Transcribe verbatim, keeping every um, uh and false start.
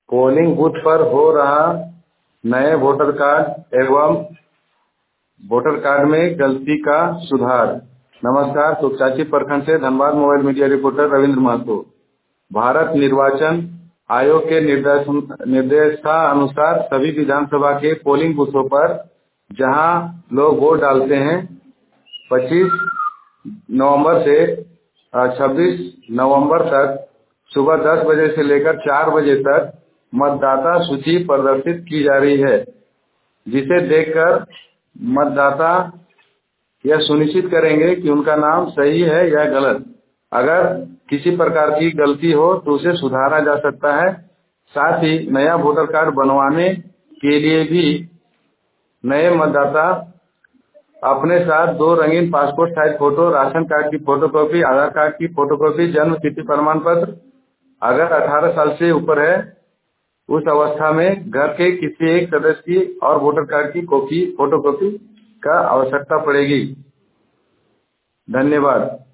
Polling booth पर हो रहा नए वोटर कार्ड एवं वोटर कार्ड में गलती का सुधार। नमस्कार, सुखचाची प्रखंड से Dhanbad mobile media reporter Ravindra Mahato. Bharat निर्वाचन आयोग के निर्देश निर्देशानुसार सभी विधानसभा के पोलिंग बूथों पर जहां लोग वोट डालते हैं, पच्चीस नवंबर से छब्बीस नवंबर तक सुबह दस बजे से लेकर चार बजे तक मतदाता सूची प्रदर्शित की जा रही है, जिसे देखकर मतदाता यह सुनिश्चित करेंगे कि उनका नाम सही है या गलत। अगर किसी प्रकार की गलती हो तो उसे सुधारा जा सकता है। साथ ही नया वोटर कार्ड बनवाने के लिए भी नए मतदाता अपने साथ दो रंगीन passport size photo, ration card की फोटोकॉपी, आधार कार्ड की फोटोकॉपी, जन्म तिथि प्रमाण पत्र, अगर अठारह साल से ऊपर है उस अवस्था में घर के किसी एक सदस्य की और वोटर कार्ड की कॉपी फोटोकॉपी का आवश्यकता पड़ेगी। धन्यवाद।